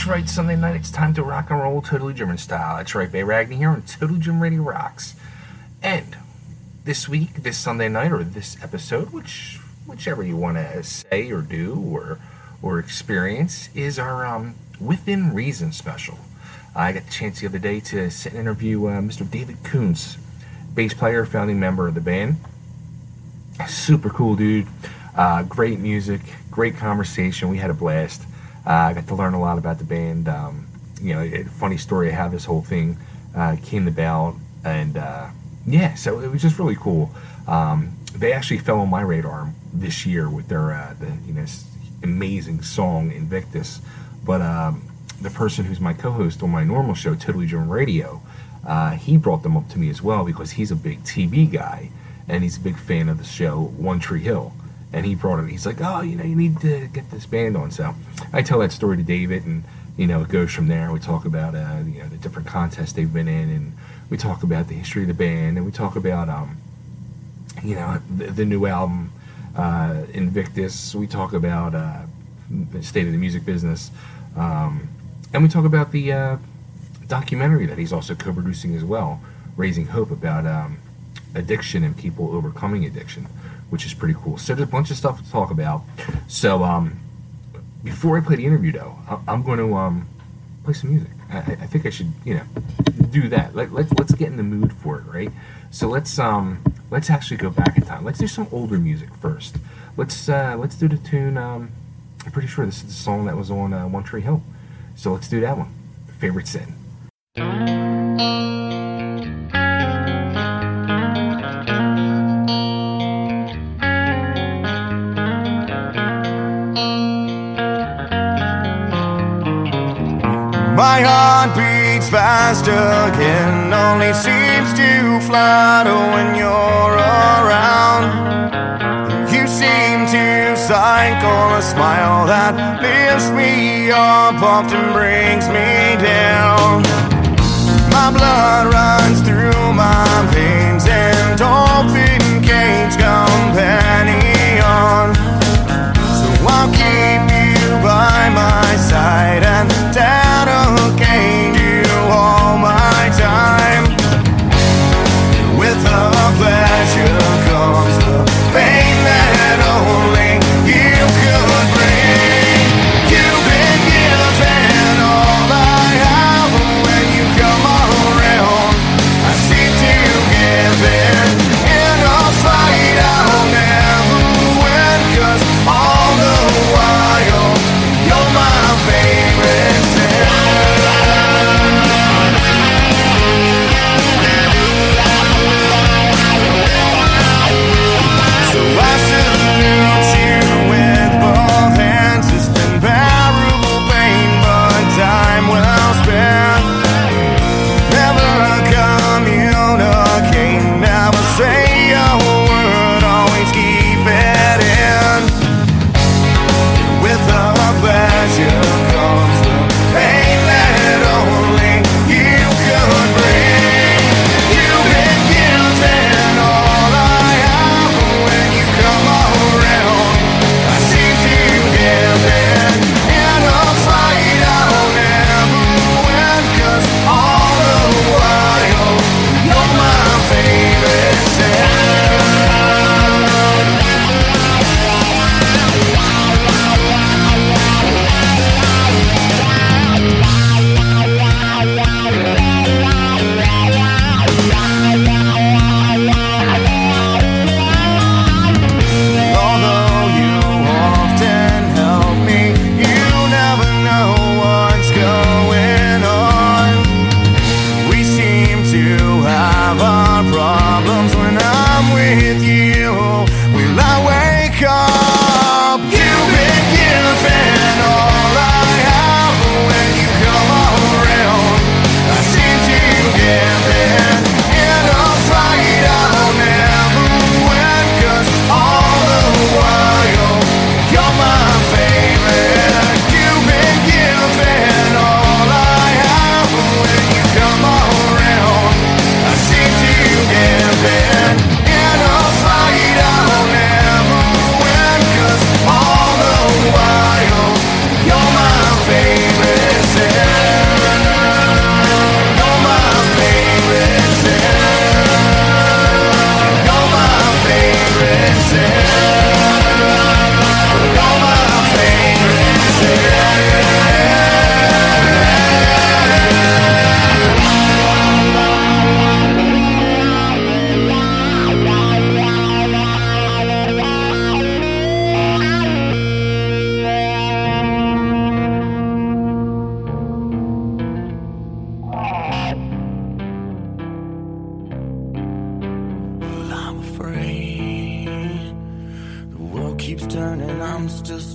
right, Sunday night, it's time to rock and roll Totally German style. That's right, Bay Ragnar here on Totally German Radio Rocks. And this week, this Sunday night, or this episode, whichever you want to say or do or experience, is our Within Reason special. I got the chance the other day to sit and interview Mr. David Koontz, bass player, founding member of the band. Super cool dude. Great music, great conversation. We had a blast. I got to learn a lot about the band. Funny story how this whole thing came about, and so it was just really cool. They actually fell on my radar this year with their amazing song Invictus. But the person who's my co-host on my normal show, Totally German Radio, he brought them up to me as well because he's a big TV guy and he's a big fan of the show One Tree Hill. And he brought it. He's like, you need to get this band on. So I tell that story to David, and it goes from there. We talk about the different contests they've been in, and we talk about the history of the band, and we talk about the new album Invictus. We talk about the state of the music business, and we talk about the documentary that he's also co-producing as well, Raising Hope, about addiction and people overcoming addiction, which is pretty cool. So there's a bunch of stuff to talk about. So before I play the interview, though, I'm going to play some music. I think I should, do that. Let's get in the mood for it, right? So let's actually go back in time. Let's do some older music first. Let's do the tune. I'm pretty sure this is the song that was on One Tree Hill. So let's do that one. Favorite Sin. My heart beats fast again, only seems to flutter when you're around. You seem to cycle a smile that lifts me up, often brings me down. My blood runs through my veins, endorphin cage companion. So I'll keep you by my side and dedicate you all my time. With the pleasure comes the pain that only you could bring. You've been given all I have, and when you come around, I seem to get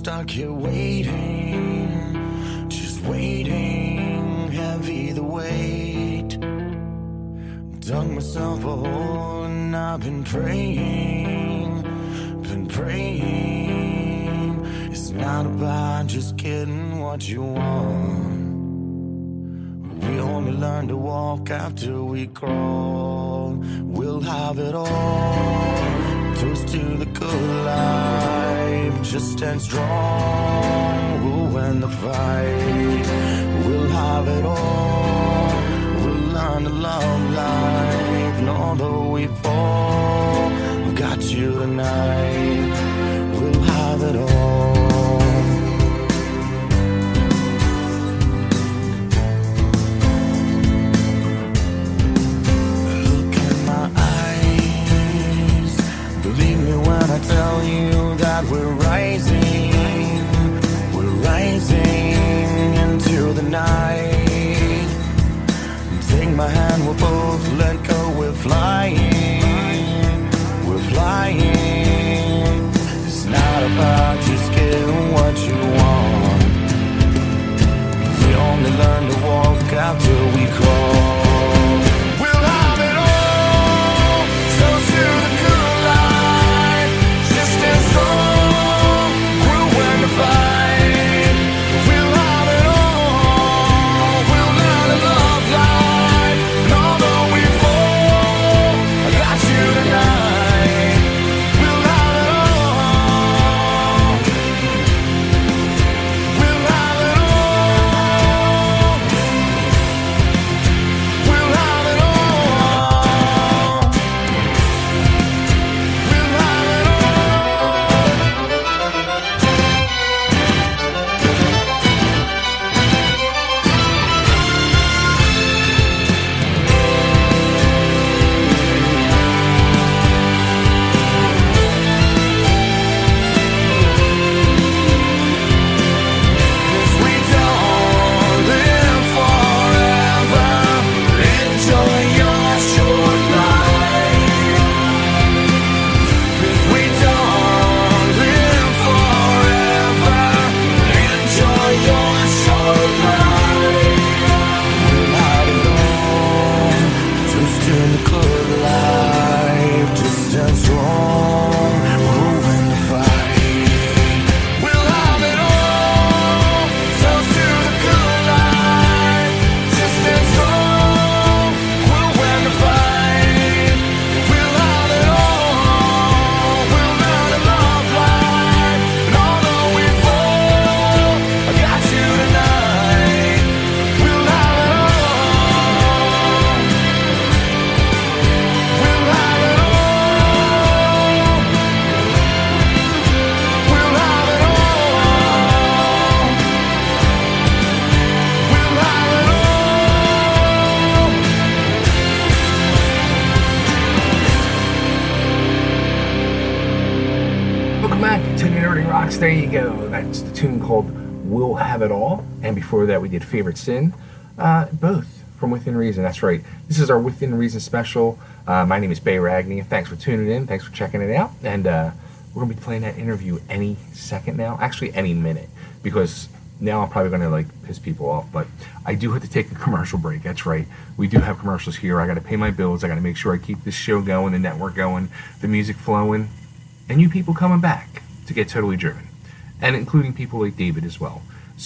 stuck here waiting, just waiting, heavy the weight. Dug myself a hole and I've been praying, It's not about just getting what you want. We only learn to walk after we crawl. We'll have it all. Toast to the good life. Just stand strong. We'll win the fight. We'll have it all. We'll learn to love life. And although we fall, I've got you tonight. We'll have it all. When I tell you that we're rising into the night. Take my hand, we'll both let go, we're flying. It's not about just getting what you want. We only learn to walk after we crawl. There you go. That's the tune called We'll Have It All. And before that, we did Favorite Sin. Both from Within Reason. That's right. This is our Within Reason special. My name is Bay Ragney. Thanks for tuning in. Thanks for checking it out. And we're going to be playing that interview any second now. Actually, any minute. Because now I'm probably going to piss people off. But I do have to take a commercial break. That's right. We do have commercials here. I got to pay my bills. I got to make sure I keep this show going, the network going, the music flowing, and you people coming back to get totally driven. And including people like David as well.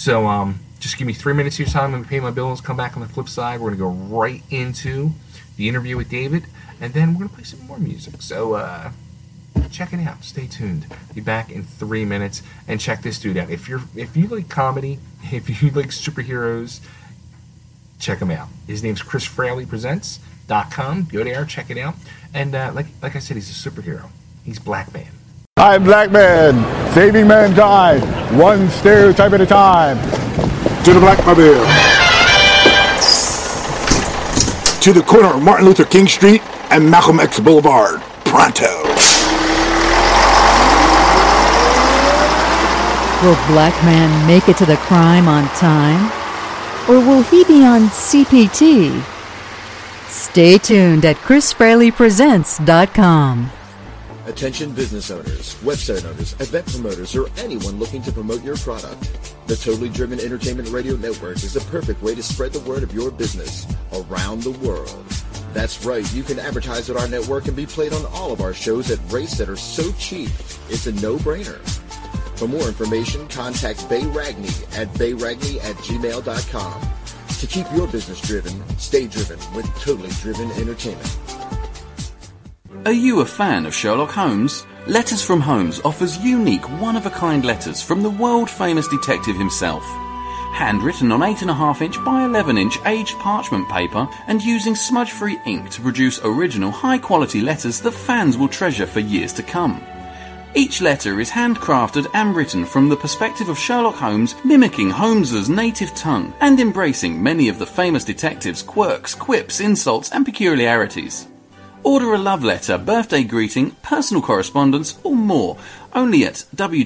So just give me 3 minutes of your time and pay my bills. Come back on the flip side. We're going to go right into the interview with David. And then we're going to play some more music. So check it out. Stay tuned. Be back in 3 minutes. And check this dude out. If you like comedy, if you like superheroes, check him out. His name's ChrisFraleyPresents.com. Go there. Check it out. And like I said, he's a superhero. He's Black Man. I'm Black Man, saving mankind, one stereotype at a time. To the Blackmobile. To the corner of Martin Luther King Street and Malcolm X Boulevard. Pronto. Will Black Man make it to the crime on time? Or will he be on CPT? Stay tuned at ChrisFraleyPresents.com. Attention business owners, website owners, event promoters, or anyone looking to promote your product. The Totally Driven Entertainment Radio Network is the perfect way to spread the word of your business around the world. That's right, you can advertise at our network and be played on all of our shows at rates that are so cheap, it's a no-brainer. For more information, contact Bay Ragney at bayragney@gmail.com. To keep your business driven, stay driven with Totally Driven Entertainment. Are you a fan of Sherlock Holmes? Letters from Holmes offers unique, one-of-a-kind letters from the world-famous detective himself. Handwritten on 8.5-inch by 11-inch aged parchment paper and using smudge-free ink to produce original, high-quality letters that fans will treasure for years to come. Each letter is handcrafted and written from the perspective of Sherlock Holmes, mimicking Holmes's native tongue and embracing many of the famous detective's quirks, quips, insults, and peculiarities. Order a love letter, birthday greeting, personal correspondence, or more only at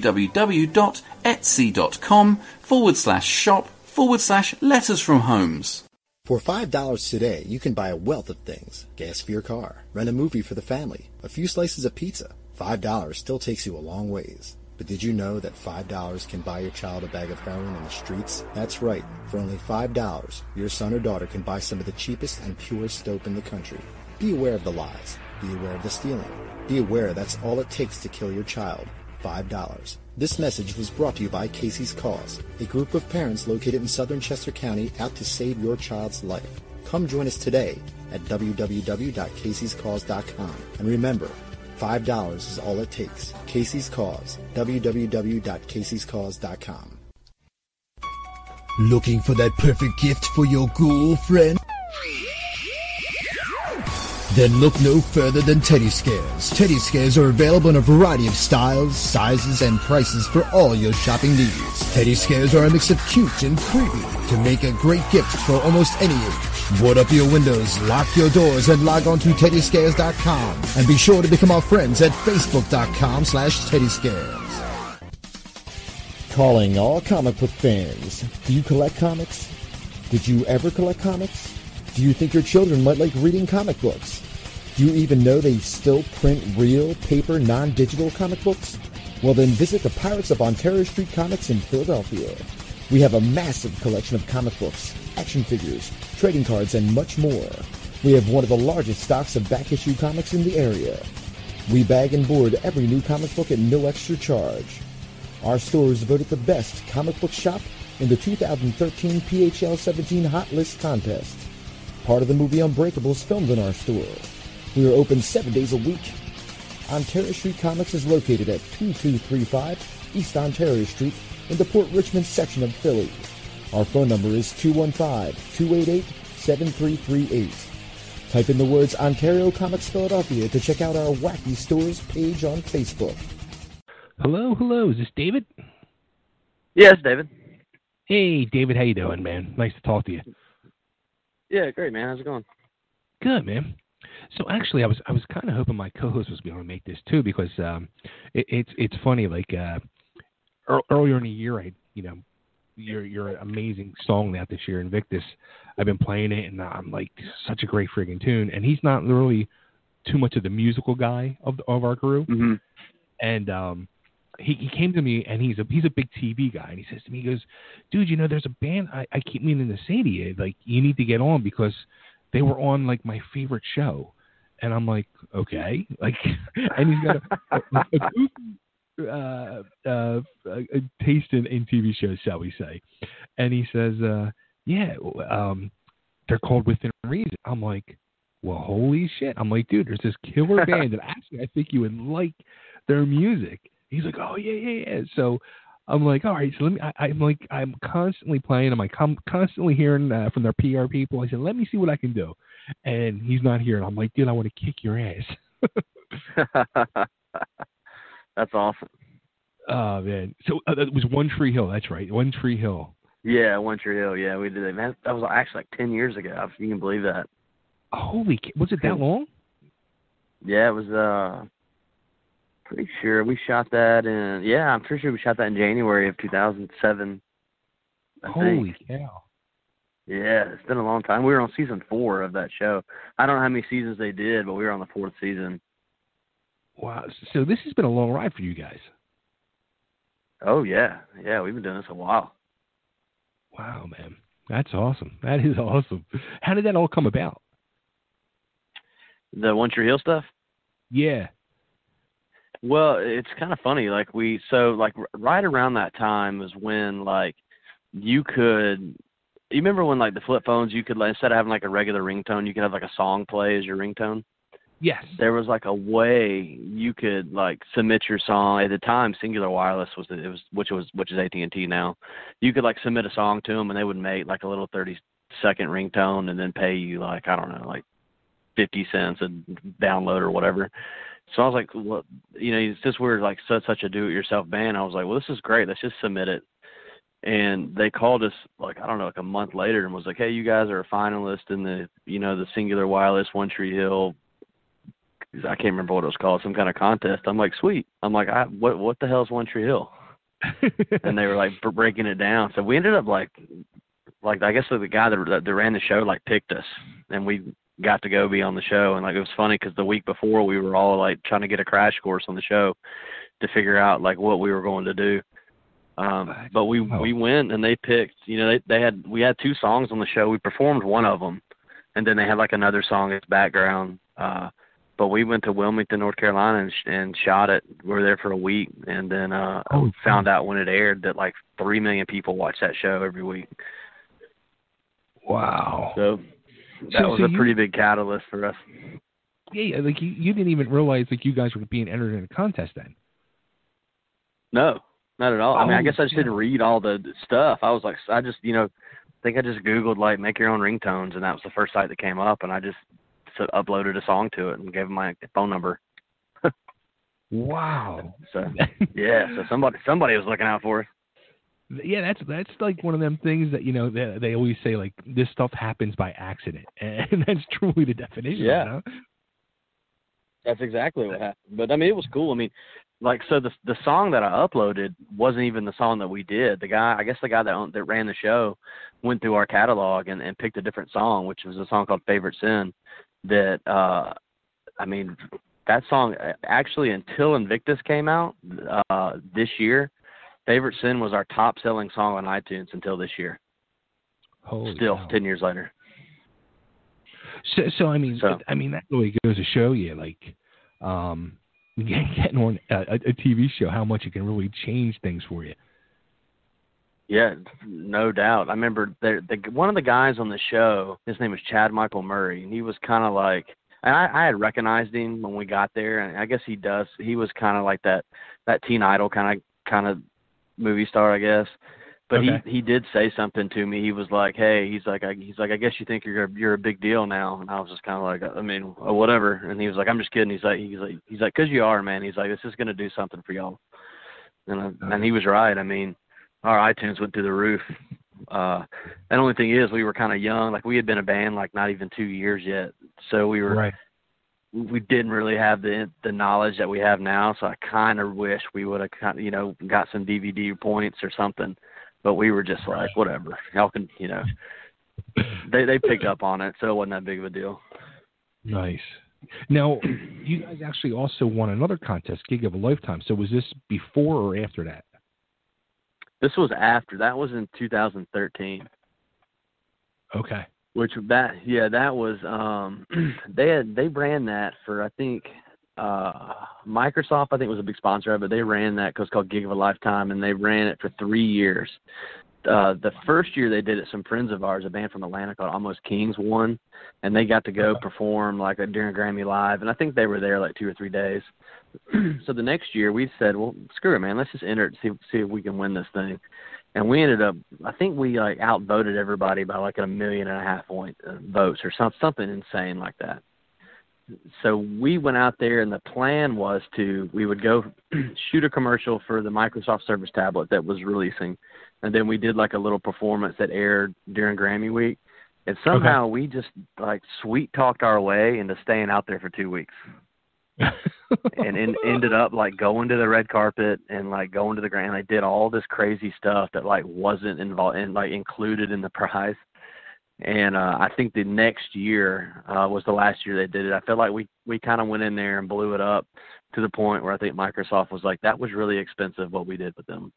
www.etsy.com/shop/letters from Holmes. For $5 today, you can buy a wealth of things. Gas for your car, rent a movie for the family, a few slices of pizza. $5 still takes you a long ways. But did you know that $5 can buy your child a bag of heroin in the streets? That's right. For only $5, your son or daughter can buy some of the cheapest and purest dope in the country. Be aware of the lies. Be aware of the stealing. Be aware that's all it takes to kill your child. $5. This message was brought to you by Casey's Cause, a group of parents located in southern Chester County out to save your child's life. Come join us today at www.caseyscause.com. And remember, $5 is all it takes. Casey's Cause, www.caseyscause.com. Looking for that perfect gift for your ghoul friend? Then look no further than Teddy Scares. Teddy Scares are available in a variety of styles, sizes, and prices for all your shopping needs. Teddy Scares are a mix of cute and creepy to make a great gift for almost any age. Board up your windows, lock your doors, and log on to TeddyScares.com. And be sure to become our friends at Facebook.com/TeddyScares. Calling all comic book fans. Do you collect comics? Did you ever collect comics? Do you think your children might like reading comic books? Do you even know they still print real, paper, non-digital comic books? Well, then visit the Pirates of Ontario Street Comics in Philadelphia. We have a massive collection of comic books, action figures, trading cards, and much more. We have one of the largest stocks of back-issue comics in the area. We bag and board every new comic book at no extra charge. Our store is voted the best comic book shop in the 2013 PHL 17 Hot List contest. Part of the movie Unbreakable is filmed in our store. We are open 7 days a week. Ontario Street Comics is located at 2235 East Ontario Street in the Port Richmond section of Philly. Our phone number is 215-288-7338. Type in the words Ontario Comics Philadelphia to check out our Wacky Stores page on Facebook. Hello. Is this David? Yes, David. Hey, David. How you doing, man? Nice to talk to you. Yeah, great, man. How's it going? Good, man. So actually, I was kind of hoping my co-host was going to make this too, because it's funny. Like earlier in the year, your amazing song out this year, Invictus. I've been playing it, and I'm like, such a great friggin' tune. And he's not really too much of the musical guy of our crew. Mm-hmm. And he came to me, and he's a big TV guy, and he says to me, he goes, dude, there's a band I keep meaning to say to you, like, you need to get on, because they were on, like, my favorite show. And I'm like, okay. Like, and he's got a taste in TV shows, shall we say. And he says, they're called Within Reason. I'm like, well, holy shit. I'm like, dude, there's this killer band, and actually I think you would like their music. He's like, oh, yeah. So I'm like, all right, so I'm constantly playing them. I'm constantly hearing from their PR people. I said, let me see what I can do. And he's not here. And I'm like, dude, I want to kick your ass. That's awesome. Oh, man. So it was One Tree Hill. That's right. One Tree Hill. Yeah, One Tree Hill. Yeah, we did it. Man, that was actually like 10 years ago, if you can believe that. Holy, was it that long? Yeah, it was, pretty sure we shot that I'm pretty sure we shot that in January of 2007. Holy cow. Yeah, it's been a long time. We were on season 4 of that show. I don't know how many seasons they did, but we were on the 4th season. Wow. So this has been a long ride for you guys. Oh yeah, yeah. We've been doing this a while. Wow, man. That's awesome. That is awesome. How did that all come about? The One Tree Hill stuff? Yeah. Well, it's kind of funny. Like right around that time was when you remember when the flip phones, you could instead of having a regular ringtone, you could have a song play as your ringtone? Yes. There was a way you could submit your song. At the time, Singular Wireless which is AT&T now. You could submit a song to them and they would make a little 30-second ringtone and then pay you 50 cents a download or whatever. So I was like, well, since we're such a do-it-yourself band, I was like, well, this is great. Let's just submit it. And they called us a month later and was like, hey, you guys are a finalist in the Singular Wireless One Tree Hill. I can't remember what it was called, some kind of contest. I'm like, sweet. I'm like, what the hell is One Tree Hill? And they were breaking it down. So we ended up I guess the guy that ran the show picked us, and we got to go be on the show. And it was funny because the week before we were all trying to get a crash course on the show to figure out what we were going to do. But we went and they picked. We had 2 songs on the show. We performed one of them, and then they had another song as background. But we went to Wilmington, North Carolina, and shot it. We were there for a week, and then found out when it aired that 3 million people watch that show every week. Wow! So that was a pretty big catalyst for us. Yeah, you didn't even realize you guys were being entered in a contest then. No, not at all. I mean, I guess I just didn't read all the stuff. I was I just think I just Googled make your own ringtones, and that was the first site that came up, and I just uploaded a song to it and gave them my phone number. Wow. So yeah, so somebody was looking out for us. Yeah, that's one of them things that they always say this stuff happens by accident, and that's truly the definition. Yeah, that's exactly what happened. But I mean, it was cool. I mean, so the song that I uploaded wasn't even the song that we did. The guy that ran the show went through our catalog and picked a different song, which was a song called Favorite Sin. That that song actually, until Invictus came out this year, Favorite Sin was our top selling song on iTunes until this year. Holy Still, cow. 10 years later. So that really goes to show you getting on a TV show, how much it can really change things for you. Yeah, no doubt. I remember one of the guys on the show, his name was Chad Michael Murray, and he was kind of and I had recognized him when we got there, and I guess he was kind of that Teen Idol kind of movie star, I guess. But okay. he did say something to me. He was like, hey, he's like, I guess you think you're a big deal now. And I was just kind of I mean, whatever. And he was like, I'm just kidding. He's like, 'cause you are, man. He's like, this is going to do something for y'all. And he was right. I mean, our iTunes went through the roof. The only thing is, we were kind of young. We had been a band not even 2 years yet, so we were right. We didn't really have the knowledge that we have now. So I kind of wish we would have got some DVD points or something. But we were just whatever. Y'all can they picked up on it, so it wasn't that big of a deal. Nice. Now, you guys actually also won another contest, Gig of a Lifetime. So was this before or after that? This was after. That was in 2013. Okay. That was they ran that for, I think, Microsoft, I think, was a big sponsor of it. They ran that because it's called Gig of a Lifetime, and they ran it for 3 years. The first year they did it, some friends of ours, a band from Atlanta called Almost Kings, won, and they got to go perform during Grammy Live, and I think they were there 2 or 3 days. So the next year we said, well, screw it, man, let's just enter it and see if we can win this thing. And we ended up, I think we outvoted everybody by 1.5 million point votes or something insane like that. So we went out there, and the plan was we would go shoot a commercial for the Microsoft Surface tablet that was releasing, and then we did a little performance that aired during Grammy week, and somehow we just sweet talked our way into staying out there for 2 weeks, and ended up going to the red carpet and going to the Grammy. They did all this crazy stuff that wasn't involved and included in the prize. And I think the next year was the last year they did it. I felt like we kind of went in there and blew it up to the point where I think Microsoft was like, that was really expensive what we did with them.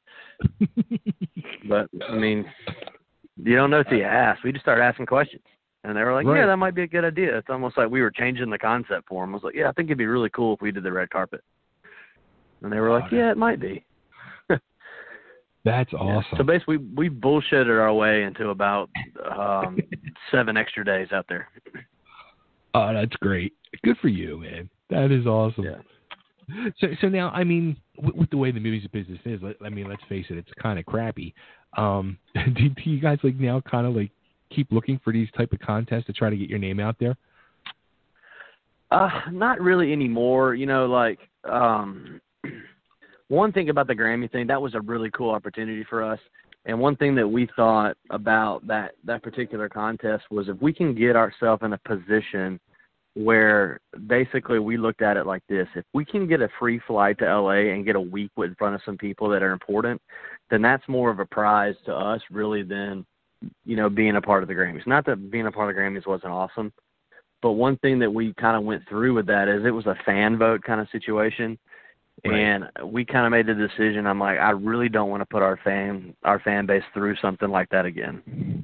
But, I mean, you don't know till you ask. We just started asking questions. And they were like, Right. yeah, that might be a good idea. It's almost like we were changing the concept for them. I was like, yeah, I think it'd be really cool if we did the red carpet. And they were like, yeah, it might be. That's awesome. So basically, we bullshitted our way into about 7 extra days out there. Oh, that's great. Good for you, man. That is awesome. Yeah. So now, I mean, with the way the music business is, I mean, let's face it, it's kind of crappy. Do you guys like now kind of like keep looking for these type of contests to try to get your name out there? Not really anymore. You know, like one thing about the Grammy thing, that was a really cool opportunity for us. And one thing that we thought about that particular contest was if we can get ourselves in a position where basically we looked at it like this: if we can get a free flight to LA and get a week in front of some people that are important, then that's more of a prize to us really than, you know, being a part of the Grammys. Not that being a part of the Grammys wasn't awesome, but one thing that we kind of went through with that is it was a fan vote kind of situation. Right. And we kind of made the decision. I'm like, I really don't want to put our fan base through something like that again.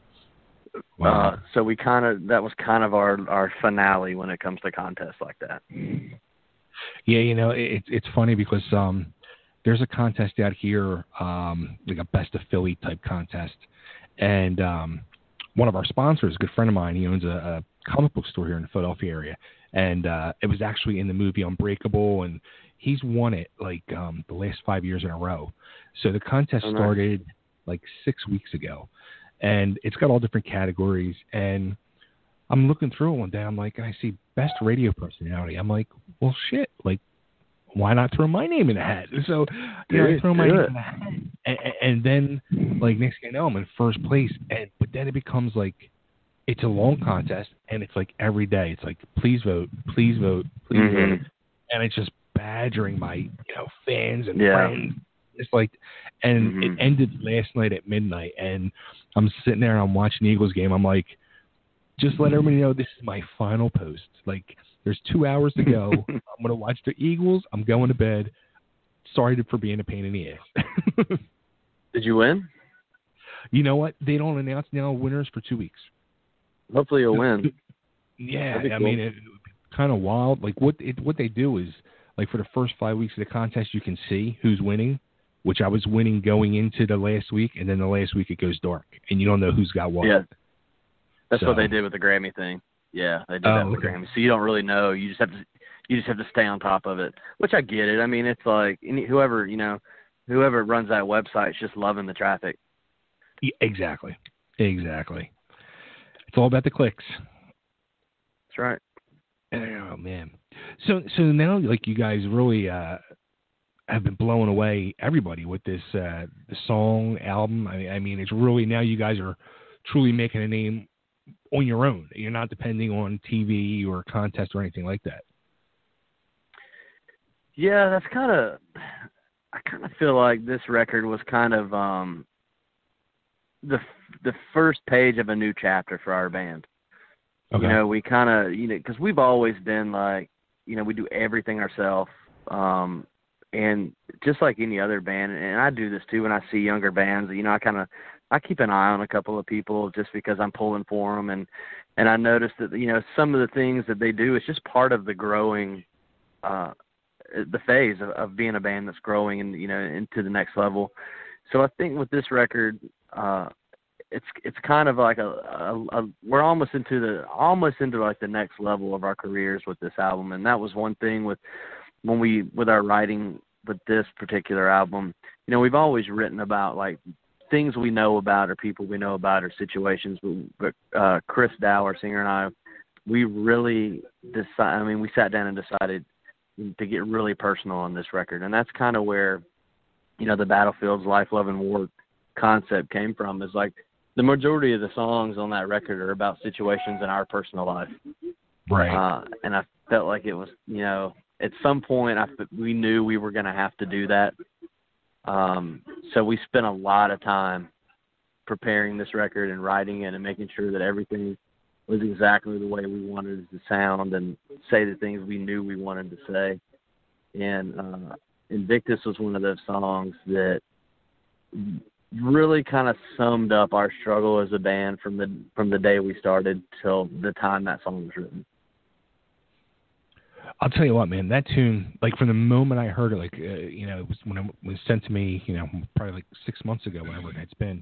Wow. So that was kind of our finale when it comes to contests like that. Yeah, you know, it's funny because there's a contest out here, like a Best of Philly type contest, and one of our sponsors, a good friend of mine, he owns a comic book store here in the Philadelphia area, and it was actually in the movie Unbreakable, and he's won it like the last 5 years in a row. So the contest started like 6 weeks ago, and it's got all different categories. And I'm looking through it one day. I'm like, I see Best Radio Personality. I'm like, well, shit. Like, why not throw my name in the hat? So, you know, I throw my name in the hat, and then like next thing you know, I'm in first place. But then it becomes like it's a long contest, and it's like every day. It's like, please vote, please vote, please vote, and it's just badgering my fans and friends. It's like, and it ended last night at midnight, and I'm sitting there and I'm watching the Eagles game. I'm like, just let everybody know this is my final post. Like, there's 2 hours to go. I'm going to watch the Eagles. I'm going to bed. Sorry for being a pain in the ass. Did you win? You know what? They don't announce now winners for 2 weeks. Hopefully you'll win. Yeah, cool. I mean, it's kind of wild. Like, what they do is, like, for the first 5 weeks of the contest, you can see who's winning, which I was winning going into the last week, and then the last week it goes dark, and you don't know who's got what. Yeah. That's what they did with the Grammy thing. Yeah, they did that with the Grammy. So you don't really know. You just have to stay on top of it, which I get it. I mean, it's like whoever runs that website is just loving the traffic. Yeah, exactly. It's all about the clicks. That's right. Oh man. So now, like, you guys really have been blowing away everybody with this the song album. I mean, it's really, now you guys are truly making a name on your own. You're not depending on TV or contest or anything like that. Yeah, that's I kind of feel like this record was kind of the first page of a new chapter for our band. Okay. You know, we kind of, because we've always been like, we do everything ourselves. And just like any other band, and I do this too when I see younger bands, I keep an eye on a couple of people just because I'm pulling for them. And I noticed that, some of the things that they do is just part of the growing, the phase of being a band that's growing and, into the next level. So I think with this record, it's kind of like we're almost into like the next level of our careers with this album. And that was one thing with our writing with this particular album. We've always written about like things we know about or people we know about or situations. But Chris Dow, our singer, and I, we really we sat down and decided to get really personal on this record. And that's kind of where, the Battlefields, Life, Love, and War concept came from. Is like the majority of the songs on that record are about situations in our personal life. Right. And I felt like it was, at some point we knew we were going to have to do that. So we spent a lot of time preparing this record and writing it and making sure that everything was exactly the way we wanted it to sound and say the things we knew we wanted to say. And Invictus was one of those songs that really kind of summed up our struggle as a band from the day we started till the time that song was written. I'll tell you what, man, that tune, like from the moment I heard it, like, it was when it was sent to me, probably like 6 months ago, whenever it's been,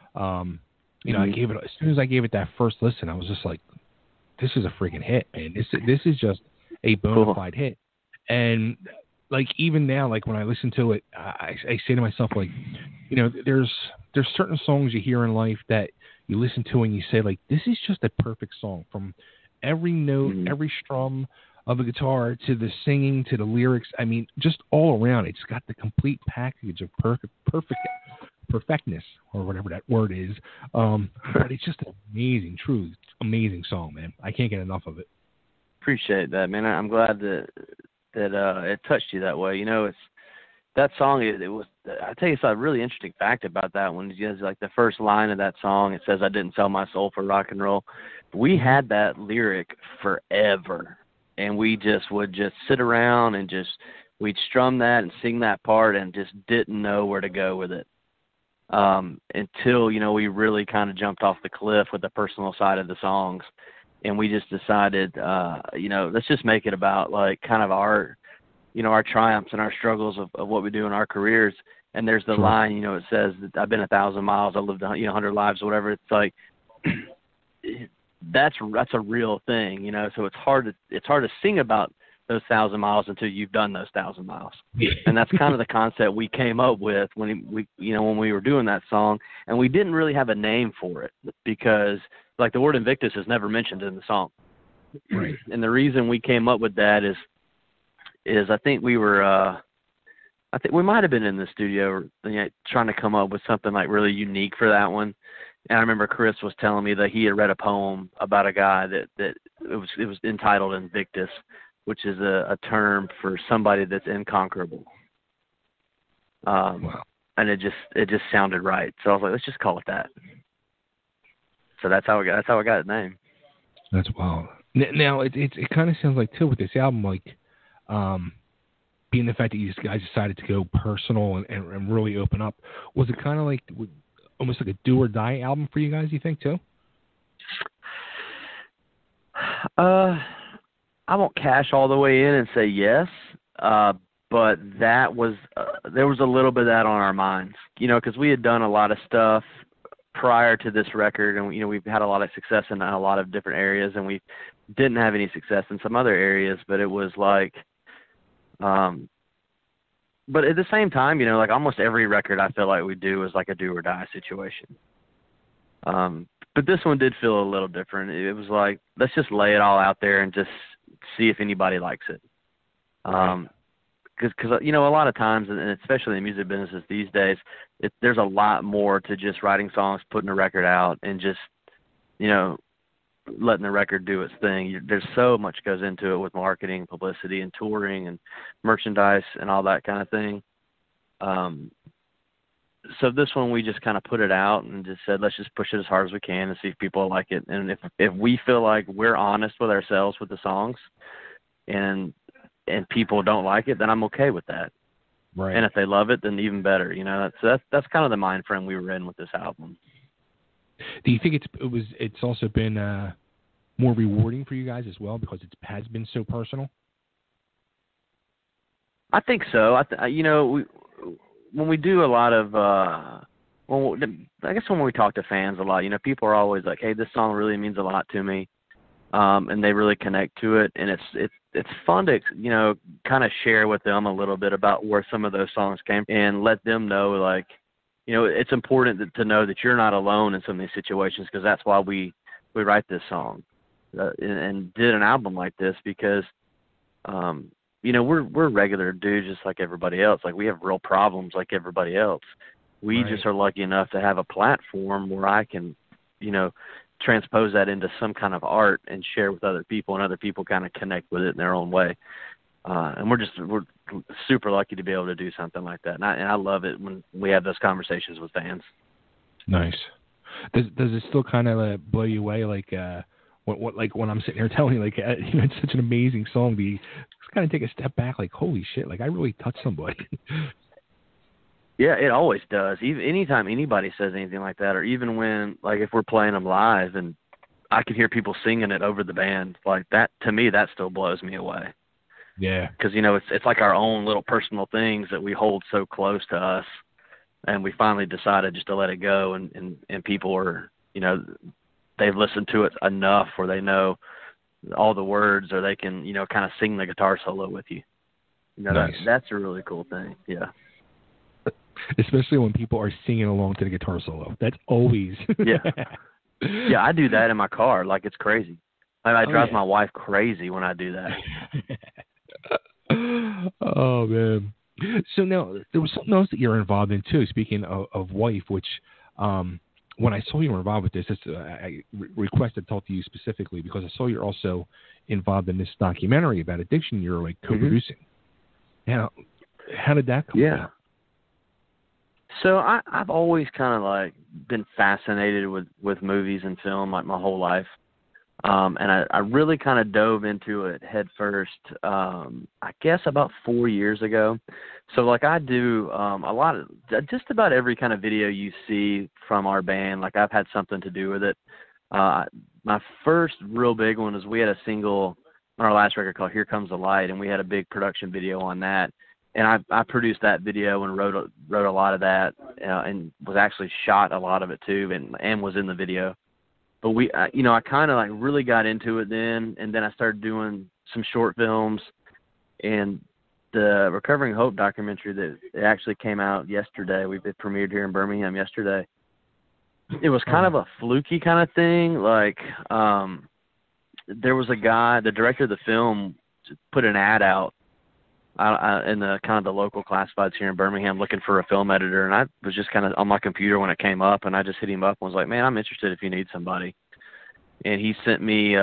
I gave it, as soon as I gave it that first listen, I was just like, this is a freaking hit, man. This is just a bona fide hit. And like, even now, like when I listen to it, I say to myself, like, there's certain songs you hear in life that you listen to and you say, like, this is just a perfect song, from every note, every strum of the guitar to the singing to the lyrics. I mean, just all around, it's got the complete package of perfectness, or whatever that word is. But it's just an amazing, truly amazing song, man. I can't get enough of it. Appreciate that, man. I'm glad that it touched you that way. It's that song. It was. I tell you, it's a really interesting fact about that one. Is like the first line of that song. It says, "I didn't sell my soul for rock and roll." We had that lyric forever. And we would sit around and we'd strum that and sing that part and just didn't know where to go with it. Until, we really kind of jumped off the cliff with the personal side of the songs. And we just decided, let's just make it about like kind of our triumphs and our struggles of what we do in our careers. And there's the line, it says that I've been 1,000 miles, I lived 100 lives, or whatever. It's like, that's a real thing, so it's hard to sing about those 1,000 miles until you've done those 1,000 miles. And that's kind of the concept we came up with when we were doing that song. And we didn't really have a name for it, because like the word Invictus is never mentioned in the song. Right. And the reason we came up with that is I think we were, I think we might've been in the studio trying to come up with something like really unique for that one. And I remember Chris was telling me that he had read a poem about a guy that it was entitled Invictus, which is a term for somebody that's inconquerable. Wow. And it just sounded right. So I was like, let's just call it that. So that's how I got its name. That's wild. Now it kind of sounds like too with this album, like being the fact that you guys decided to go personal and really open up. Was it kind of like almost like a do or die album for you guys, you think, too? I won't cash all the way in and say yes, but that was there was a little bit of that on our minds, because we had done a lot of stuff prior to this record, and we've had a lot of success in a lot of different areas, and we didn't have any success in some other areas. But it was like, but at the same time, like almost every record I feel like we do is like a do or die situation. But this one did feel a little different. It was like, let's just lay it all out there and just see if anybody likes it. Because a lot of times, and especially in the music businesses these days, there's a lot more to just writing songs, putting a record out, and just, letting the record do its thing. There's so much goes into it with marketing, publicity, and touring, and merchandise, and all that kind of thing. So this one, we just kind of put it out and just said, let's just push it as hard as we can and see if people like it. And if we feel like we're honest with ourselves with the songs, and people don't like it, then I'm okay with that. Right. And if they love it, then even better. That's kind of the mind frame we were in with this album. Do you think it's also been more rewarding for you guys as well because it has been so personal? I think so. When we do a lot of, I guess when we talk to fans a lot, people are always like, "Hey, this song really means a lot to me," and they really connect to it, and it's fun to kind of share with them a little bit about where some of those songs came and let them know, like, it's important to know that you're not alone in some of these situations, because that's why we write this song and did an album like this, because we're regular dudes just like everybody else. Like, we have real problems like everybody else. We just are lucky enough to have a platform where I can, transpose that into some kind of art and share with other people, and other people kind of connect with it in their own way. And we're super lucky to be able to do something like that. And I love it when we have those conversations with fans. Nice. Does it still kind of blow you away? Like when I'm sitting here telling you, like, it's such an amazing song. Do you kind of take a step back, like, holy shit, like I really touched somebody? Yeah, it always does. Even anytime anybody says anything like that, or even when, like, if we're playing them live and I can hear people singing it over the band, like that, to me, that still blows me away. Yeah. Because, it's like our own little personal things that we hold so close to us, and we finally decided just to let it go, and people are, they've listened to it enough where they know all the words, or they can, kind of sing the guitar solo with you. Nice. That's a really cool thing. Yeah. Especially when people are singing along to the guitar solo. That's always. Yeah. Yeah, I do that in my car. Like, it's crazy. I drive my wife crazy when I do that. Oh, man. So now, there was something else that you're involved in, too, speaking of wife, which when I saw you were involved with this, I requested to talk to you specifically because I saw you're also involved in this documentary about addiction you're, like, co-producing. Now, how did that come about? So I've always kind of like been fascinated with movies and film like my whole life. And I really kind of dove into it head first, I guess about 4 years ago. So like I do a lot of, just about every kind of video you see from our band, like I've had something to do with it. My first real big one is we had a single on our last record called Here Comes the Light, and we had a big production video on that. And I produced that video and wrote a lot of that, and was actually shot a lot of it too, and was in the video. But I kind of like really got into it then, and then I started doing some short films, and the Recovering Hope documentary that it actually came out yesterday. It premiered here in Birmingham yesterday. It was kind of a fluky kind of thing. Like there was a guy, the director of the film, put an ad out in the kind of the local classifieds here in Birmingham looking for a film editor, and I was just kind of on my computer when it came up, and I just hit him up and was like, man, I'm interested if you need somebody. And he sent me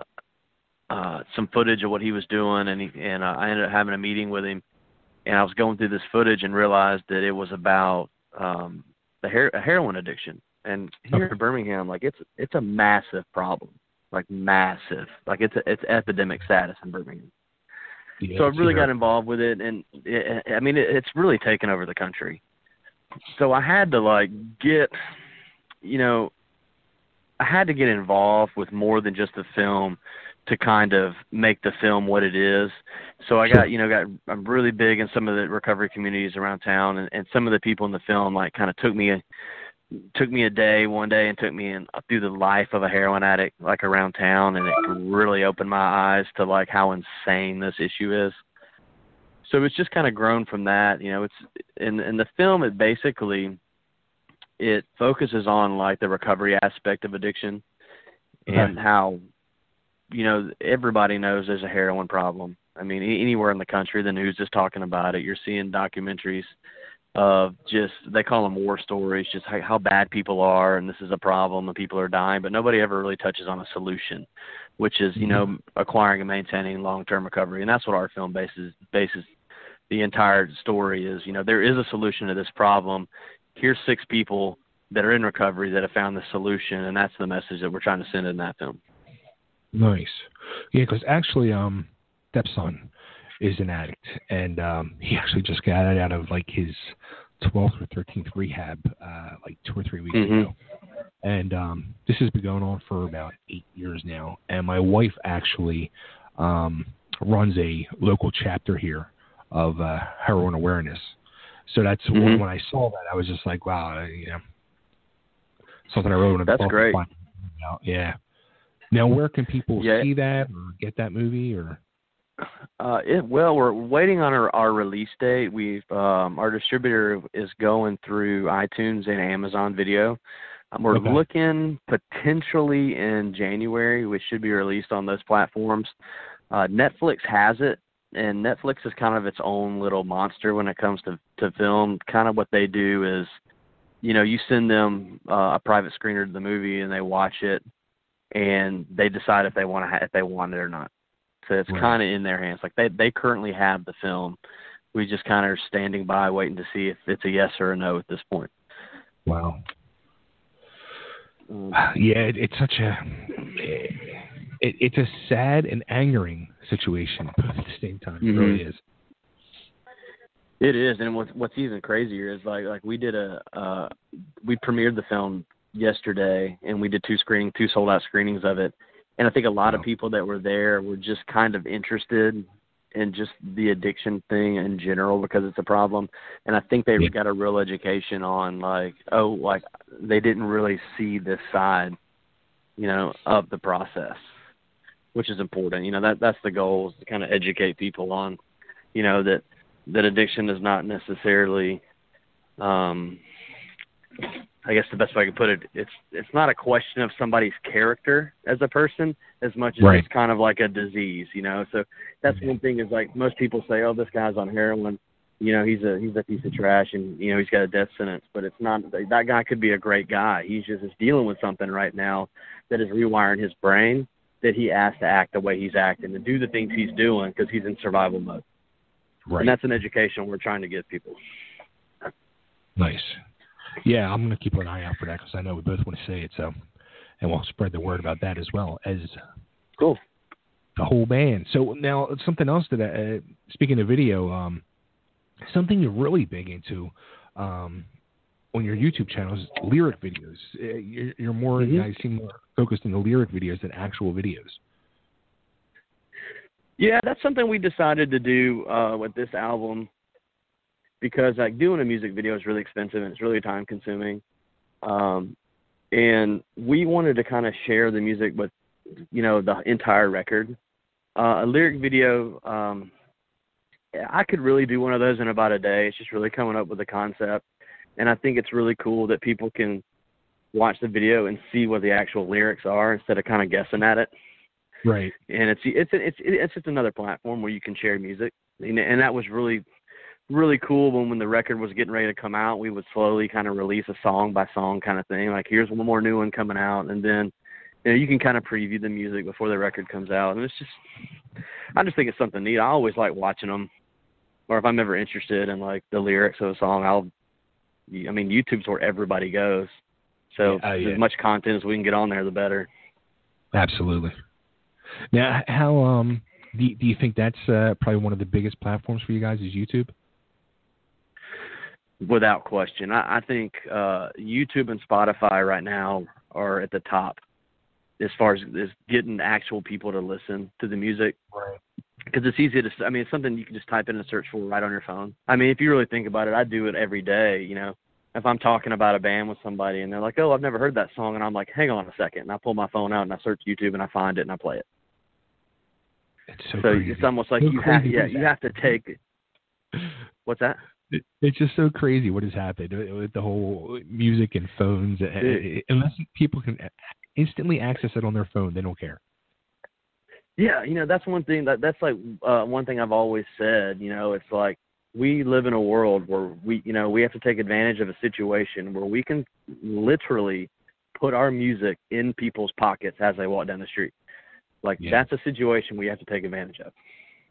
some footage of what he was doing, and I ended up having a meeting with him, and I was going through this footage and realized that it was about a heroin addiction. And here in Birmingham, like it's a massive problem, like massive, like it's epidemic status in Birmingham. So I really got involved with it, and it's really taken over the country. So I had to I had to get involved with more than just the film to kind of make the film what it is. So I I'm really big in some of the recovery communities around town, and some of the people in the film like kind of took me one day and took me through the life of a heroin addict, like around town, and it really opened my eyes to like how insane this issue is. So it's just kind of grown from that. It's in the film, it focuses on like the recovery aspect of addiction, and how, everybody knows there's a heroin problem. I mean, anywhere in the country, the news is talking about it. You're seeing documentaries of just, they call them war stories, just how bad people are, and this is a problem, and people are dying, but nobody ever really touches on a solution, which is, acquiring and maintaining long-term recovery. And that's what our film bases the entire story is. There is a solution to this problem. Here's 6 people that are in recovery that have found the solution, and that's the message that we're trying to send in that film. Nice. Yeah, because actually, stepson is an addict, and he actually just got out of like his 12th or 13th rehab like 2 or 3 weeks ago. And this has been going on for about 8 years now. And my wife actually runs a local chapter here of heroin awareness. So that's when I saw that, I was just like, wow, something I wrote in the book. That's great. Yeah. Now, where can people see that or get that movie? Or we're waiting on our release date. We've our distributor is going through iTunes and Amazon Video. We're looking potentially in January, which should be released on those platforms. Netflix has it, and Netflix is kind of its own little monster when it comes to film. Kind of what they do is, you send them a private screener to the movie, and they watch it, and they decide if they want it or not. So it's kind of in their hands. Like they currently have the film. We just kind of are standing by waiting to see if it's a yes or a no at this point. Wow. Yeah, it's such a it's a sad and angering situation both at the same time. It really is. It is, and what's even crazier is like we did we premiered the film yesterday, and we did two sold out screenings of it, and I think a lot of people that were there were just kind of interested in just the addiction thing in general because it's a problem, and I think they got a real education on like they didn't really see this side, of the process, which is important. That's the goal, is to kind of educate people on, that addiction is not necessarily, I guess the best way I could put it, it's not a question of somebody's character as a person as much as it's kind of like a disease, So that's one thing is like most people say, oh, this guy's on heroin, he's a piece of trash and, he's got a death sentence, but it's not, that guy could be a great guy. He's just dealing with something right now that is rewiring his brain that he has to act the way he's acting and do the things he's doing because he's in survival mode. Right. And that's an education we're trying to give people. Nice. Yeah, I'm going to keep an eye out for that because I know we both want to say it. So, and we'll spread the word about that as well as the whole band. So now something else that, speaking of video, something you're really big into on your YouTube channel is lyric videos. You're more, I seem more focused on the lyric videos than actual videos. Yeah, that's something we decided to do with this album because like doing a music video is really expensive and it's really time consuming. And we wanted to kind of share the music with, the entire record. A lyric video, I could really do one of those in about a day. It's just really coming up with a concept. And I think it's really cool that people can watch the video and see what the actual lyrics are instead of kind of guessing at it. Right. And it's just another platform where you can share music. And that was really, really cool when the record was getting ready to come out. We would slowly kind of release a song by song kind of thing. Like, here's one more new one coming out. And then, you can kind of preview the music before the record comes out. And I just think it's something neat. I always like watching them. Or if I'm ever interested in, like, the lyrics of a song, YouTube's where everybody goes. So as much content as we can get on there, the better. Absolutely. Now, how do you think that's probably one of the biggest platforms for you guys is YouTube? Without question. I think YouTube and Spotify right now are at the top as far as getting actual people to listen to the music. Right. Because it's easy to, it's something you can just type in and search for right on your phone. If you really think about it, I do it every day, If I'm talking about a band with somebody and they're like, oh, I've never heard that song, and I'm like, hang on a second, and I pull my phone out and I search YouTube and I find it and I play it. It's so it's almost like you have to take. What's that? It's just so crazy what has happened with the whole music and phones. Unless people can instantly access it on their phone, they don't care. Yeah, that's one thing that's like one thing I've always said. It's like we live in a world where we have to take advantage of a situation where we can literally put our music in people's pockets as they walk down the street. That's a situation we have to take advantage of.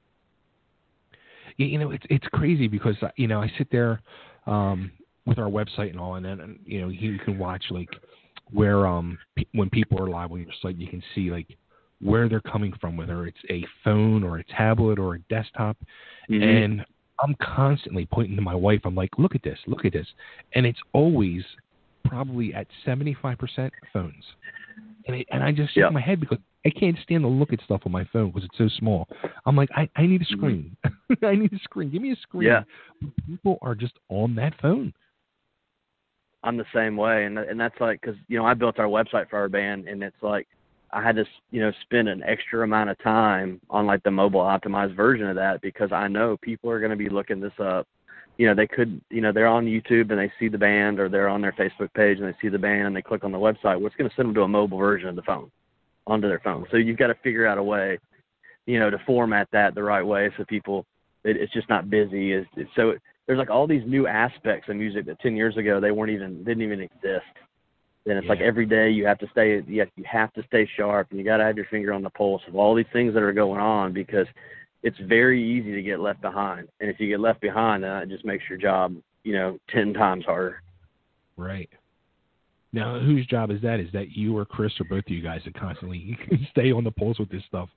Yeah, it's crazy because I sit there with our website and all, and then you can watch like where when people are live on your site, you can see like where they're coming from, whether it's a phone or a tablet or a desktop, and I'm constantly pointing to my wife. I'm like, look at this, and it's always probably at 75% phones, and I just shake my head because I can't stand to look at stuff on my phone because it's so small. I'm like, I need a screen. I need a screen. Give me a screen. Yeah. People are just on that phone. I'm the same way, and that's like because I built our website for our band, and it's like I had to spend an extra amount of time on like the mobile optimized version of that because I know people are going to be looking this up. They could, they're on YouTube and they see the band, or they're on their Facebook page and they see the band and they click on the website. Well, it's going to send them to a mobile version of the phone, onto their phone. So you've got to figure out a way, to format that the right way so people, it's just not busy. So there's like all these new aspects of music that 10 years ago didn't even exist. And it's like every day you have to stay sharp, and you got to have your finger on the pulse of all these things that are going on because it's very easy to get left behind. And if you get left behind, then it just makes your job, 10 times harder. Right. Now, whose job is that? Is that you or Chris or both of you guys that constantly stay on the pulse with this stuff?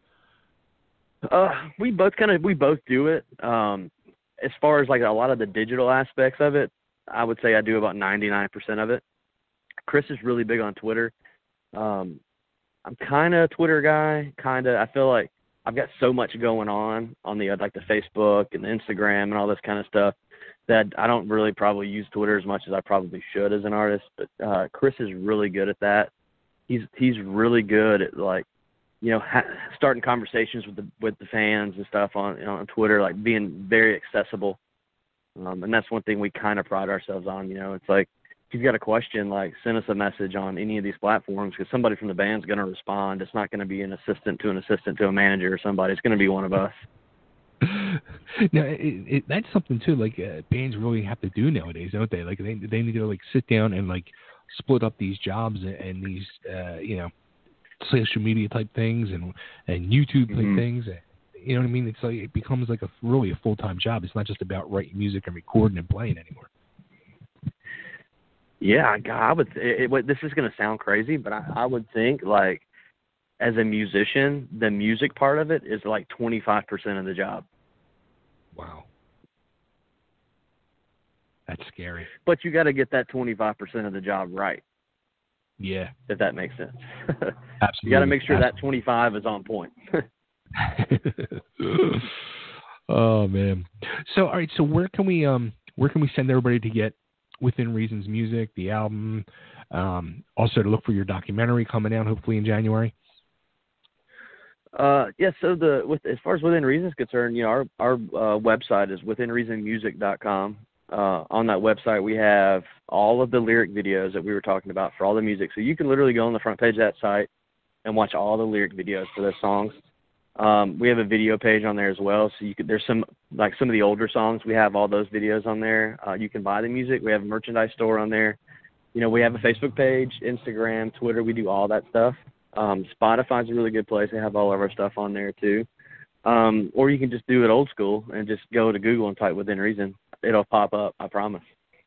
We both do it. As far as like a lot of the digital aspects of it, I would say I do about 99% of it. Chris is really big on Twitter. I'm kind of a Twitter guy. I feel like I've got so much going on the like the Facebook and the Instagram and all this kind of stuff that I don't really probably use Twitter as much as I probably should as an artist. But Chris is really good at that. He's really good at like, you know, starting conversations with the fans and stuff on Twitter, like being very accessible. And that's one thing we kind of pride ourselves on. You know, it's like if you've got a question, like send us a message on any of these platforms because somebody from the band's going to respond. It's not going to be an assistant to a manager or somebody. It's going to be one of us. Now, that's something too. Like bands really have to do nowadays, don't they? Like they need to like sit down and like split up these jobs and these social media type things and YouTube type things. You know what I mean? It's like it becomes like really a full-time job. It's not just about writing music and recording and playing anymore. Yeah, God, this is going to sound crazy, but I would think like as a musician, the music part of it is like 25% of the job. Wow. That's scary. But you got to get that 25% of the job right. Yeah. If that makes sense. Absolutely. You got to make sure that 25 is on point. Oh man. So all right, so where can we send everybody to get Within Reason's music, the album, also to look for your documentary coming out hopefully in January? So as far as Within Reason is concerned, you know, our website is withinreasonmusic.com. On that website, we have all of the lyric videos that we were talking about for all the music. So you can literally go on the front page of that site and watch all the lyric videos for those songs. We have a video page on there as well. So there's some of the older songs. We have all those videos on there. You can buy the music. We have a merchandise store on there. You know, we have a Facebook page, Instagram, Twitter. We do all that stuff. Spotify's a really good place. They have all of our stuff on there too. Or you can just do it old school and just go to Google and type Within Reason. It'll pop up, I promise.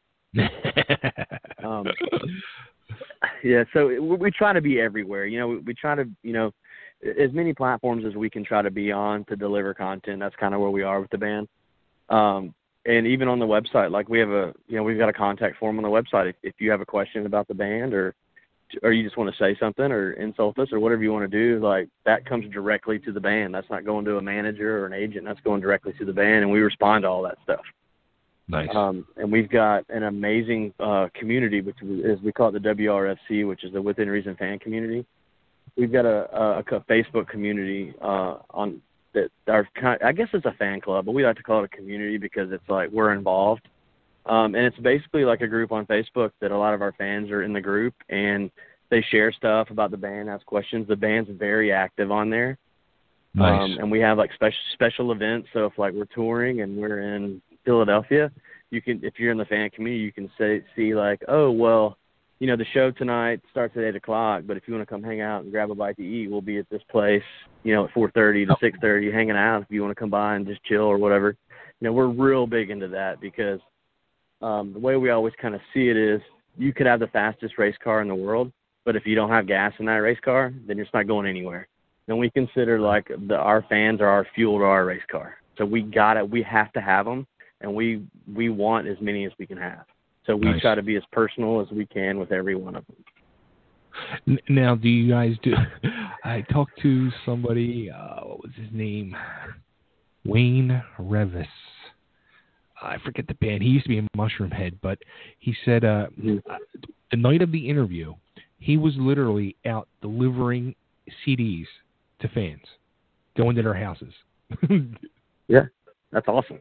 Yeah, so we try to be everywhere. You know, we try to, you know, as many platforms as we can try to be on to deliver content. That's kind of where we are with the band. And even on the website, like we've got a contact form on the website. If you have a question about the band or you just want to say something or insult us or whatever you want to do, like that comes directly to the band. That's not going to a manager or an agent. That's going directly to the band, and we respond to all that stuff. Nice. And we've got an amazing community, which is, we call it the WRFC, which is the Within Reason fan community. We've got a Facebook community on that. I guess it's a fan club, but we like to call it a community because it's like we're involved. And it's basically like a group on Facebook that a lot of our fans are in the group, and they share stuff about the band, ask questions. The band's very active on there. Nice. And we have like special events. So if like we're touring and we're in Philadelphia, you can, if you're in the fan community, you can see like, oh, well, you know, the show tonight starts at 8:00, but if you want to come hang out and grab a bite to eat, we'll be at this place, you know, at 4:30 to 6:30 hanging out. If you want to come by and just chill or whatever, you know, we're real big into that because the way we always kind of see it is you could have the fastest race car in the world, but if you don't have gas in that race car, then you're just not going anywhere. And we consider like our fans are our fuel to our race car. So we have to have them, and we want as many as we can have. So we try to be as personal as we can with every one of them. Now, do you guys do? I talked to somebody. What was his name? Wayne Revis. I forget the band. He used to be in Mushroom Head, but he said the night of the interview, he was literally out delivering CDs to fans, going to their houses. Yeah, that's awesome.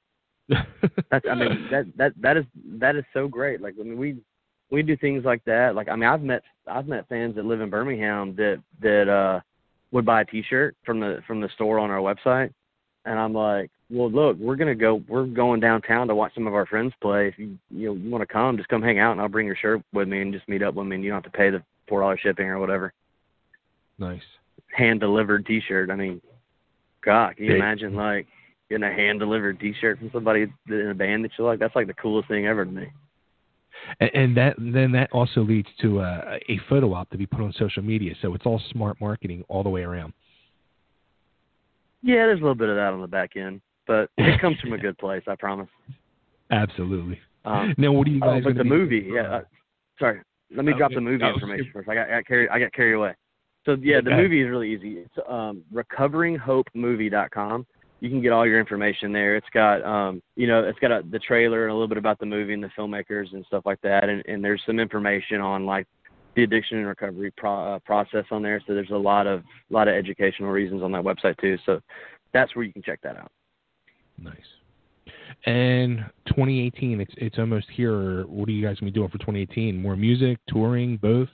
That is so great. Like, I mean, we do things like that. Like, I mean, I've met fans that live in Birmingham that would buy a T-shirt from the store on our website, and I'm like, well, look, we're going downtown to watch some of our friends play. If you want to come, just come hang out, and I'll bring your shirt with me and just meet up with me, and you don't have to pay the $4 shipping or whatever. Nice. Hand delivered T-shirt. I mean, God, can you imagine like getting a hand-delivered T-shirt from somebody in a band that you like? That's like the coolest thing ever to me. And then that also leads to a photo op to be put on social media. So it's all smart marketing all the way around. Yeah, there's a little bit of that on the back end, but it comes from a good place, I promise. Absolutely. Now, what do you guys? But the movie, sorry, let me drop the movie information first. I got carried away. So yeah, the movie is really easy. It's recoveringhopemovie.com. You can get all your information there. It's got it's got the trailer and a little bit about the movie and the filmmakers and stuff like that. And there's some information on like the addiction and recovery process on there. So there's a lot of educational reasons on that website too. So that's where you can check that out. Nice. And 2018, it's almost here. What are you guys going to be doing for 2018? More music, touring, both?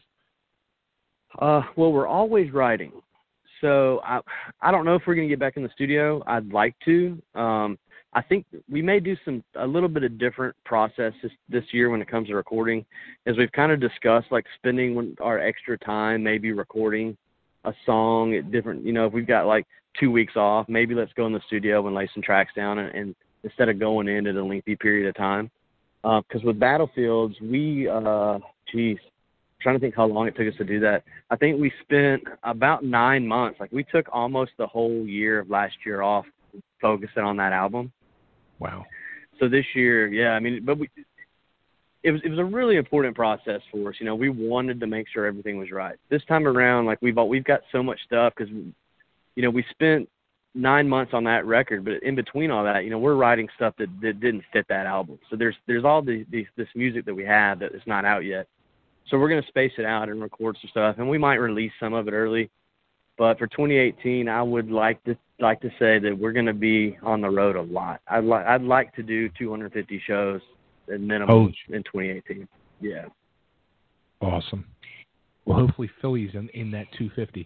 Well, we're always writing. So I don't know if we're going to get back in the studio. I'd like to. I think we may do a little bit of different process this year when it comes to recording, as we've kind of discussed, like spending our extra time maybe recording a song at different, if we've got like 2 weeks off, maybe let's go in the studio and lay some tracks down and instead of going in at a lengthy period of time. Because with Battlefields, we, trying to think how long it took us to do that. I think we spent about 9 months. Like we took almost the whole year of last year off focusing on that album. Wow. So this year, but it was a really important process for us. We wanted to make sure everything was right. This time around, like we've got so much stuff because, we spent 9 months on that record, but in between all that, we're writing stuff that didn't fit that album. So there's all this music that we have that is not out yet. So we're going to space it out and record some stuff, and we might release some of it early. But for 2018, I would like to say that we're going to be on the road a lot. I'd like to do 250 shows at minimum in 2018. Yeah. Awesome. Well, hopefully Philly's in that 250.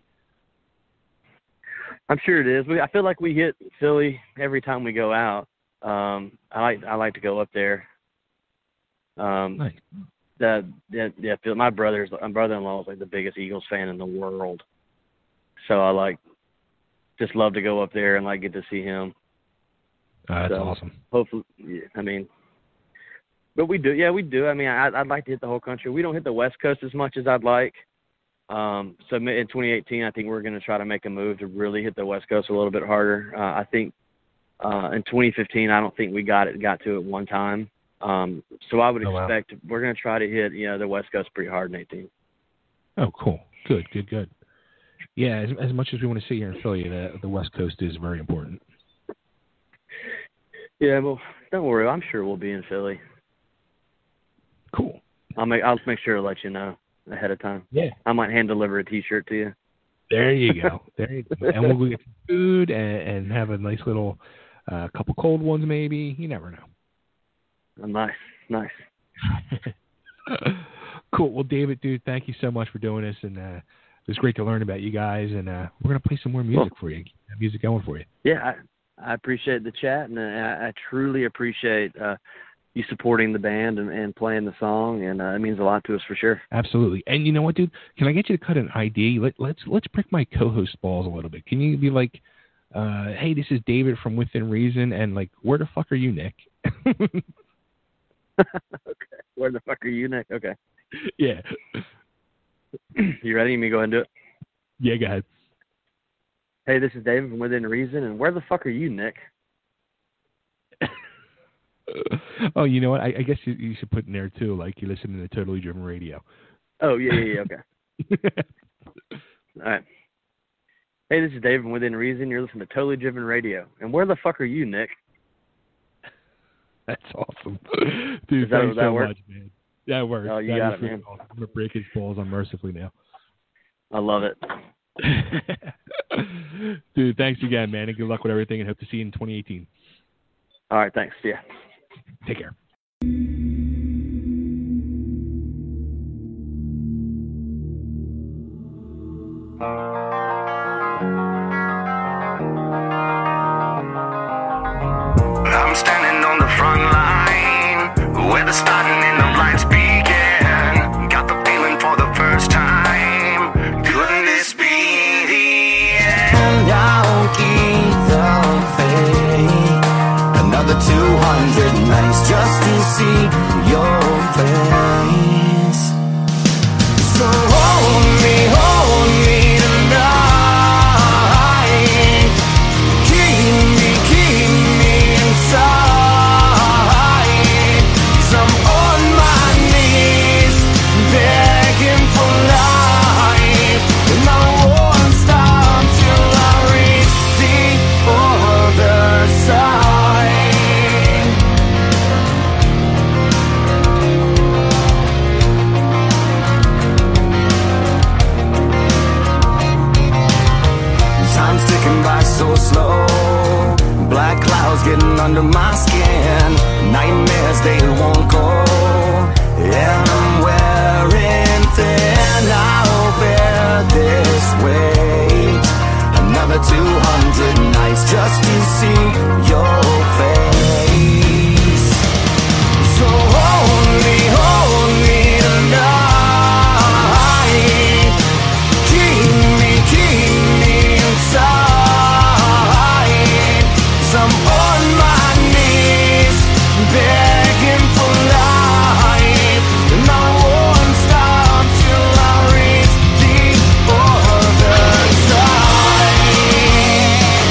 I'm sure it is. I feel like we hit Philly every time we go out. I like to go up there. Nice. My brother-in-law is like the biggest Eagles fan in the world, so I just love to go up there and get to see him. That's awesome. Hopefully, but we do. I'd like to hit the whole country. We don't hit the West Coast as much as I'd like. So in 2018, I think we're going to try to make a move to really hit the West Coast a little bit harder. I think in 2015, I don't think we got to it one time. So I would expect we're going to try to hit, the West Coast pretty hard in 2018. Oh, cool. Good. Yeah, as much as we want to see here in Philly, the West Coast is very important. Yeah, well, don't worry. I'm sure we'll be in Philly. Cool. I'll make sure to let you know ahead of time. Yeah. I might hand deliver a T-shirt to you. There you go. And we'll go get some food and have a nice little couple cold ones maybe. You never know. Nice. Cool. Well, David, dude, thank you so much for doing this, and it was great to learn about you guys. And we're gonna play some more music for you. Keep that music going for you. Yeah, I appreciate the chat, and I truly appreciate you supporting the band and playing the song, and it means a lot to us for sure. Absolutely. And you know what, dude? Can I get you to cut an ID? Let's prick my co-host balls a little bit. Can you be like, hey, this is David from Within Reason, and where the fuck are you, Nick? Okay. Where the fuck are you, Nick? Okay. Yeah. You ready? Let me go ahead and do it. Yeah, go ahead. Hey, this is David from Within Reason, and where the fuck are you, Nick? Oh, you know what? I guess you should put in there, too, like you listen to Totally Driven Radio. Oh, yeah, okay. All right. Hey, this is David from Within Reason. You're listening to Totally Driven Radio. And where the fuck are you, Nick? That's awesome. Dude, thanks so much, man. That works. Oh, you got it, man. Awesome. I'm going to break his balls unmercifully now. I love it. Dude, thanks again, man, and good luck with everything, and hope to see you in 2018. All right, thanks. See ya. Take care. I'm standing on the front line, where the starting and the lights begin. Got the feeling for the first time. Couldn't this be the end? I'll keep the faith. Another 200 nights just to see your face. So hold me tonight. Keep me inside. 'Cause I'm on my knees, begging for life, and I won't stop till I reach the other side. Time's ticking by so slow. Black clouds getting under my skin. Nightmares, they won't go. And I'm wearing thin. I'll bear this weight. Another 200 nights just to see your face. So hold me tonight. Keep me inside. 'Cause I'm on my knees, begging for life, and I won't stop till I reach the other side.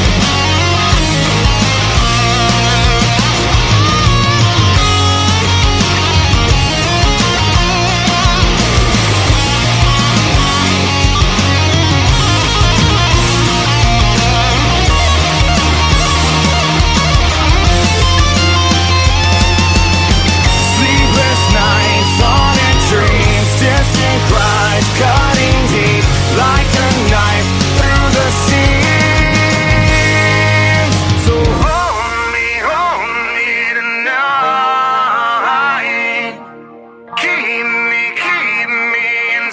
Sleepless nights, haunted dreams, distant cries, cutting deep like a knife through the seams. So hold me tonight. Keep me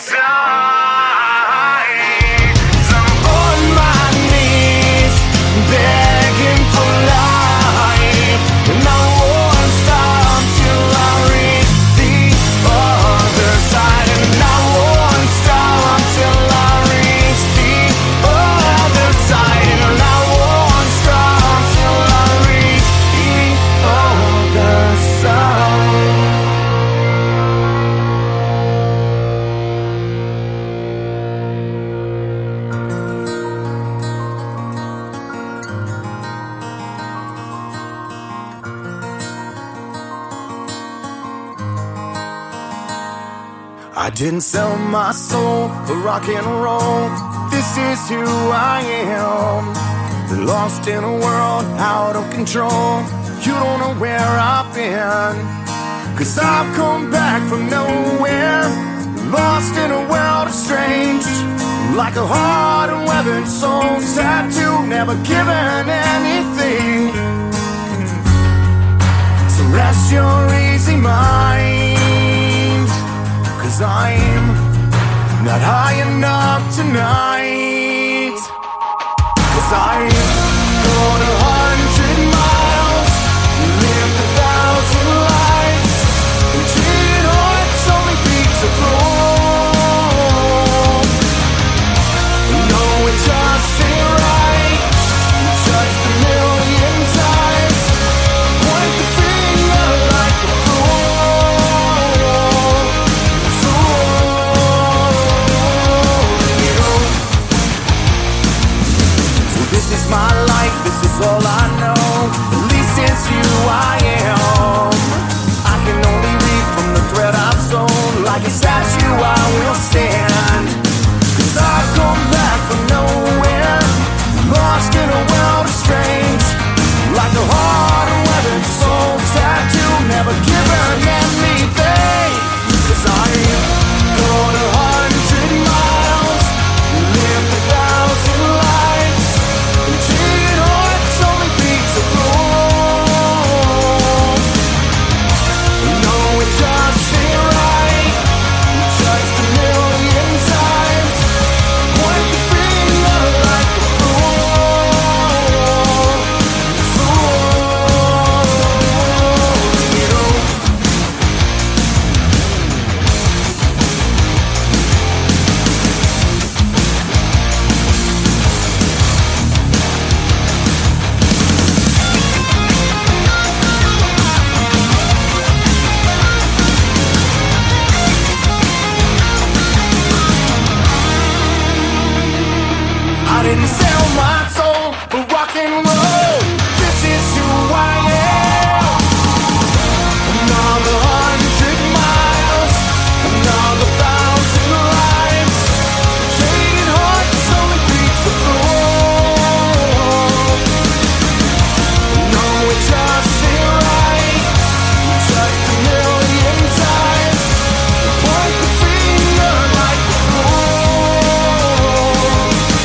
inside. 'Cause I'm on my knees, begging for life, and I won't stop till I reach the other side. And I won't stop till I reach the other side. And I won't stop till I reach the other side. I didn't sell my soul for rock and roll. This is who I am. Lost in a world out of control. You don't know where I've been. 'Cause I've come back from nowhere. Lost in a world of strange. Like a hard and weathered soul tattoo, never given anything. So rest your easy mind. 'Cause I'm not high enough tonight. 'Cause I'm going 100 miles, lived 1,000 lives, and cheated hearts only beats a floor. No, it just ain't right. Judged a million times, point the finger like a fool. So this is my life, this is all I know. At least it's who I am. I can only read from the thread I've sewn. Like a statue I will stand. 'Cause I've come back from nowhere, lost in a world of strange. Like a hard and weathered soul tattoo, never given anything. 'Cause I'm going 100 miles, lived 1,000 lives, and cheated hearts only beats a floor. No, it just ain't right. Just a million I didn't sell my soul for rock and roll. This is who I am. Another 100 miles, another 1,000 lives. Jaded hearts only beats the floor. No, it just ain't right. We touched a million times. Point the finger like a fool.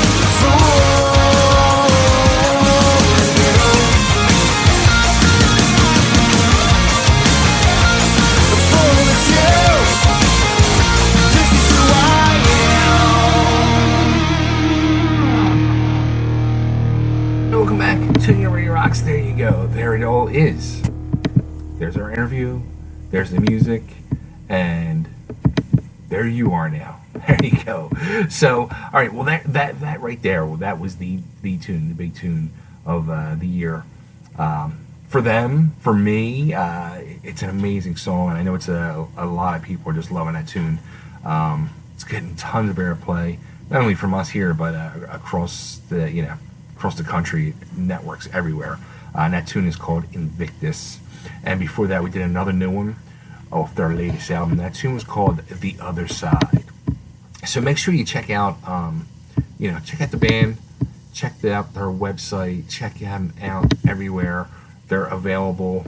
Welcome back to Your Radio Rocks. There you go. There it all is. There's our interview. There's the music. And there you are now. There you go. So, all right. Well, that right there. Well, that was the tune, the big tune of the year. For them, for me, it's an amazing song, and I know it's a lot of people are just loving that tune. It's getting tons of airplay, not only from us here, but across the country, networks everywhere. And that tune is called Invictus. And before that, we did another new one off their latest album. That tune was called The Other Side. So make sure you check out, check out the band, check out their website, check them out everywhere. They're available,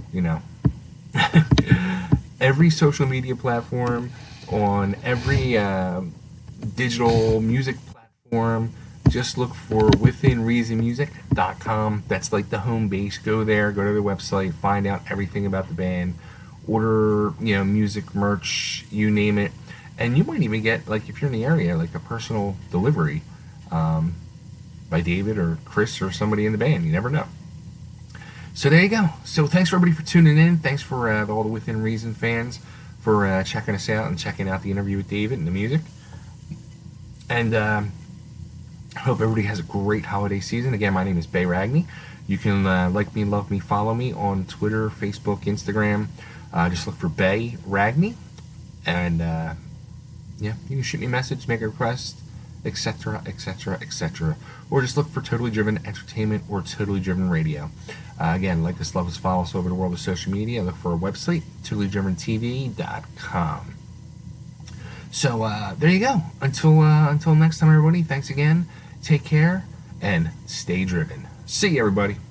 every social media platform, on every digital music platform. Just look for withinreasonmusic.com. That's like the home base. Go there, go to the website, find out everything about the band, order, music, merch, you name it. And you might even get, like, if you're in the area, like a personal delivery by David or Chris or somebody in the band. You never know. So there you go. So thanks for everybody for tuning in. Thanks for all the Within Reason fans for checking us out and checking out the interview with David and the music. And I hope everybody has a great holiday season. Again, my name is Bay Ragney. You can like me, love me, follow me on Twitter, Facebook, Instagram. Just look for Bay Ragney. And you can shoot me a message, make a request, etc., etc., etc. Or just look for Totally Driven Entertainment or Totally Driven Radio. Again, like us, love us, follow us over the world of social media. Look for our website, totallydriventv.com. So there you go. Until next time, everybody. Thanks again. Take care and stay driven. See you, everybody.